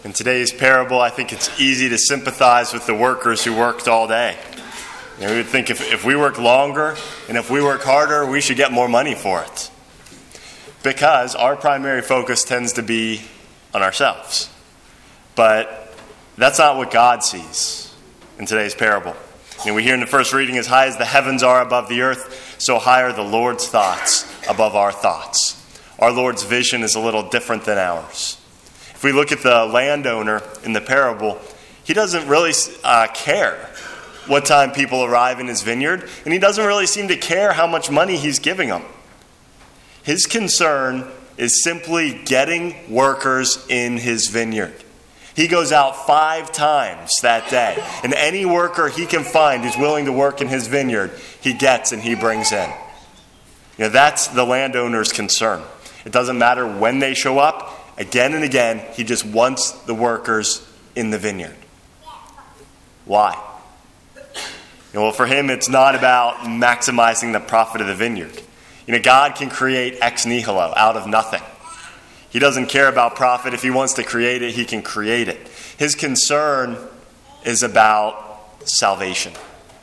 In today's parable, I think it's easy to sympathize with the workers who worked all day. We would think if we work longer and if we work harder, we should get more money for it. Because our primary focus tends to be on ourselves. But that's not what God sees in today's parable. We hear in the first reading, as high as the heavens are above the earth, so high are the Lord's thoughts above our thoughts. Our Lord's vision is a little different than ours. If we look at the landowner in the parable, he doesn't really care what time people arrive in his vineyard, and he doesn't really seem to care how much money he's giving them. His concern is simply getting workers in his vineyard. He goes out 5 times that day, and any worker he can find who's willing to work in his vineyard, he gets and he brings in. That's the landowner's concern. It doesn't matter when they show up. Again and again, he just wants the workers in the vineyard. Why? Well, for him, it's not about maximizing the profit of the vineyard. God can create ex nihilo, out of nothing. He doesn't care about profit. If he wants to create it, he can create it. His concern is about salvation.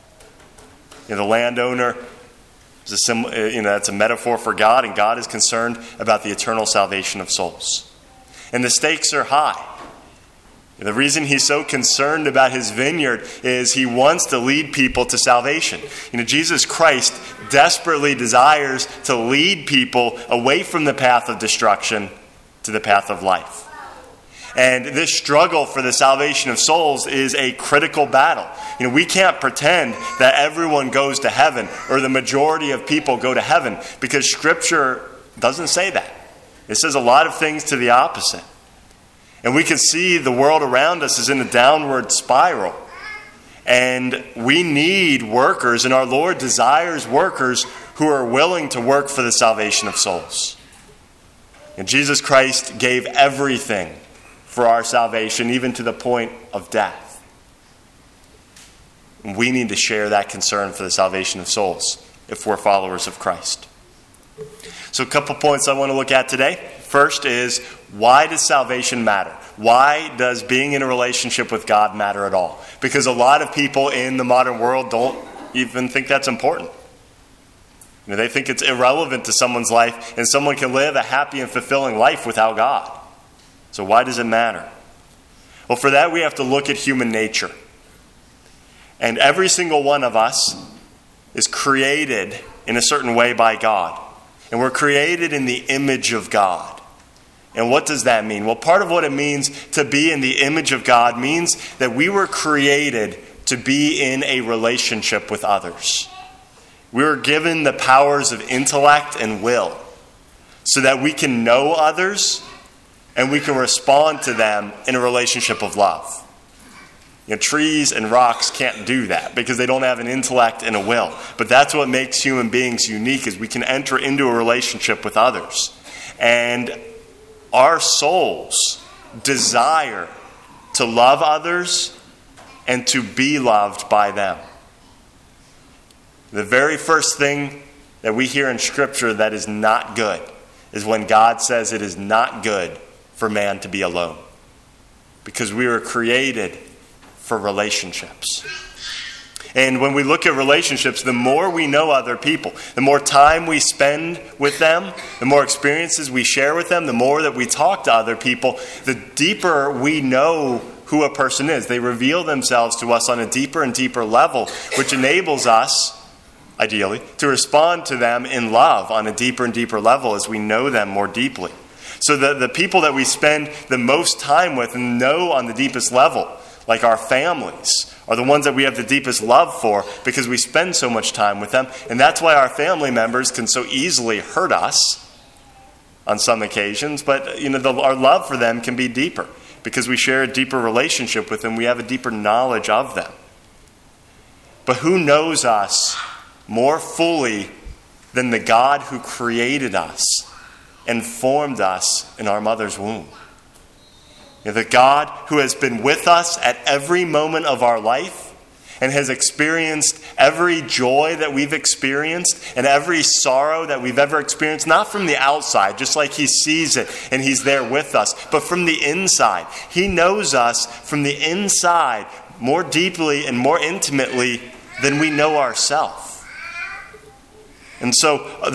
The landowner is that's a metaphor for God, and God is concerned about the eternal salvation of souls. And the stakes are high. The reason he's so concerned about his vineyard is he wants to lead people to salvation. Jesus Christ desperately desires to lead people away from the path of destruction to the path of life. And this struggle for the salvation of souls is a critical battle. We can't pretend that everyone goes to heaven or the majority of people go to heaven, because Scripture doesn't say that. It says a lot of things to the opposite. And we can see the world around us is in a downward spiral. And we need workers, and our Lord desires workers who are willing to work for the salvation of souls. And Jesus Christ gave everything for our salvation, even to the point of death. And we need to share that concern for the salvation of souls if we're followers of Christ. So a couple points I want to look at today. First is, why does salvation matter? Why does being in a relationship with God matter at all? Because a lot of people in the modern world don't even think that's important. They think it's irrelevant to someone's life, and someone can live a happy and fulfilling life without God. So why does it matter? Well, for that we have to look at human nature. And every single one of us is created in a certain way by God. And we're created in the image of God. And what does that mean? Well, part of what it means to be in the image of God means that we were created to be in a relationship with others. We were given the powers of intellect and will so that we can know others and we can respond to them in a relationship of love. Trees and rocks can't do that because they don't have an intellect and a will. But that's what makes human beings unique, is we can enter into a relationship with others. And our souls desire to love others and to be loved by them. The very first thing that we hear in Scripture that is not good is when God says it is not good for man to be alone. Because we were created for relationships. And when we look at relationships, the more we know other people, the more time we spend with them, the more experiences we share with them, the more that we talk to other people, the deeper we know who a person is. They reveal themselves to us on a deeper and deeper level, which enables us, ideally, to respond to them in love on a deeper and deeper level as we know them more deeply. So the people that we spend the most time with and know on the deepest level, like our families, are the ones that we have the deepest love for because we spend so much time with them. And that's why our family members can so easily hurt us on some occasions. But our love for them can be deeper because we share a deeper relationship with them. We have a deeper knowledge of them. But who knows us more fully than the God who created us and formed us in our mother's womb? The God who has been with us at every moment of our life and has experienced every joy that we've experienced and every sorrow that we've ever experienced, not from the outside, just like he sees it and he's there with us, but from the inside. He knows us from the inside more deeply and more intimately than we know ourselves. And so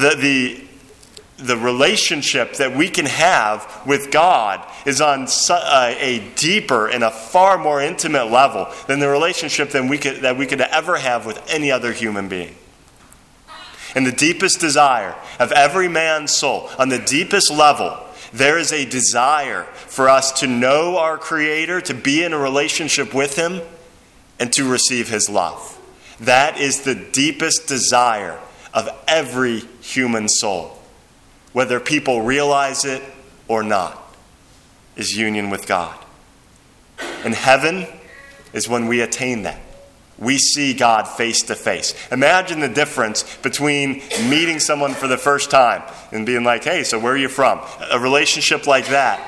the relationship that we can have with God is on a deeper and a far more intimate level than the relationship that we could ever have with any other human being. And the deepest desire of every man's soul, on the deepest level, there is a desire for us to know our Creator, to be in a relationship with Him, and to receive His love. That is the deepest desire of every human soul, whether people realize it or not, is union with God. And heaven is when we attain that. We see God face to face. Imagine the difference between meeting someone for the first time and being like, hey, so where are you from? A relationship like that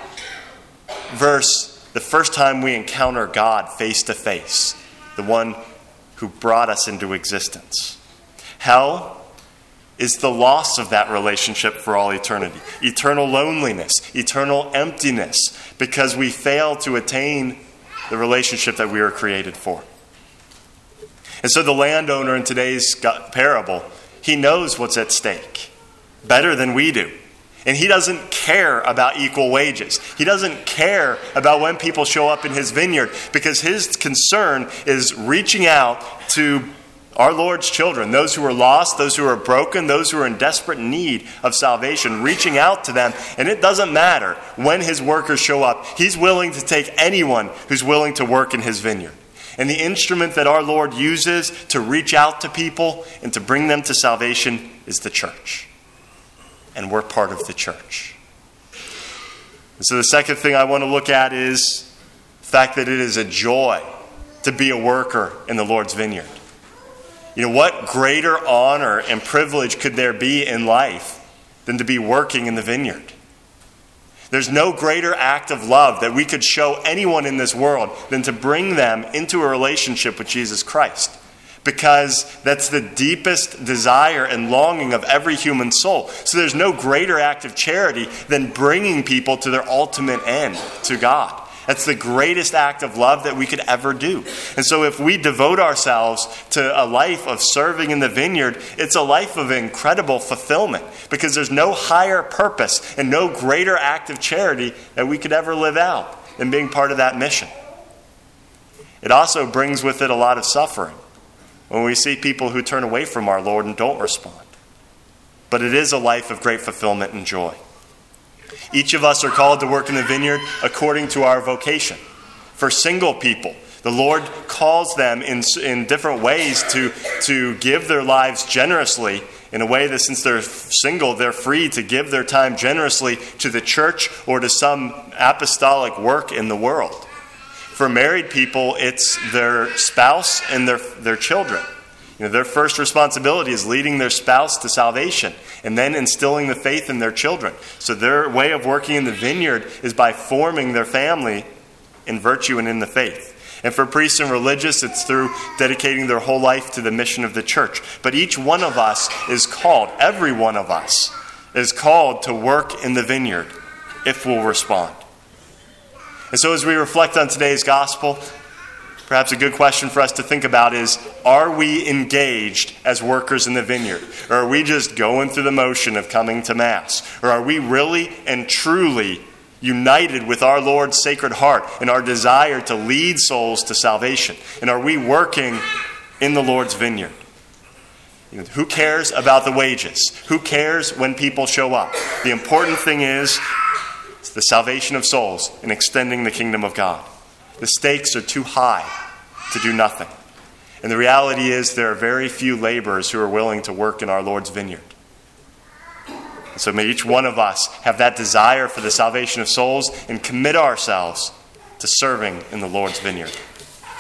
versus the first time we encounter God face to face, the one who brought us into existence. Hell is the loss of that relationship for all eternity. Eternal loneliness, eternal emptiness, because we fail to attain the relationship that we were created for. And so the landowner in today's parable, he knows what's at stake better than we do. And he doesn't care about equal wages. He doesn't care about when people show up in his vineyard, because his concern is reaching out to our Lord's children, those who are lost, those who are broken, those who are in desperate need of salvation, reaching out to them. And it doesn't matter when his workers show up. He's willing to take anyone who's willing to work in his vineyard. And the instrument that our Lord uses to reach out to people and to bring them to salvation is the church. And we're part of the church. And so the second thing I want to look at is the fact that it is a joy to be a worker in the Lord's vineyard. You know, what greater honor and privilege could there be in life than to be working in the vineyard? There's no greater act of love that we could show anyone in this world than to bring them into a relationship with Jesus Christ, because that's the deepest desire and longing of every human soul. So there's no greater act of charity than bringing people to their ultimate end, to God. That's the greatest act of love that we could ever do. And so if we devote ourselves to a life of serving in the vineyard, it's a life of incredible fulfillment, because there's no higher purpose and no greater act of charity that we could ever live out than being part of that mission. It also brings with it a lot of suffering when we see people who turn away from our Lord and don't respond. But it is a life of great fulfillment and joy. Each of us are called to work in the vineyard according to our vocation. For single people, the Lord calls them in different ways to give their lives generously, in a way that since they're single, they're free to give their time generously to the church or to some apostolic work in the world. For married people, it's their spouse and their children. You know, their first responsibility is leading their spouse to salvation and then instilling the faith in their children. So their way of working in the vineyard is by forming their family in virtue and in the faith. And for priests and religious, it's through dedicating their whole life to the mission of the church. But each one of us is called, every one of us is called to work in the vineyard if we'll respond. And so as we reflect on today's gospel, perhaps a good question for us to think about is, are we engaged as workers in the vineyard? Or are we just going through the motion of coming to Mass? Or are we really and truly united with our Lord's Sacred Heart and our desire to lead souls to salvation? And are we working in the Lord's vineyard? You know, who cares about the wages? Who cares when people show up? The important thing is the salvation of souls and extending the kingdom of God. The stakes are too high to do nothing. And the reality is there are very few laborers who are willing to work in our Lord's vineyard. And so may each one of us have that desire for the salvation of souls and commit ourselves to serving in the Lord's vineyard.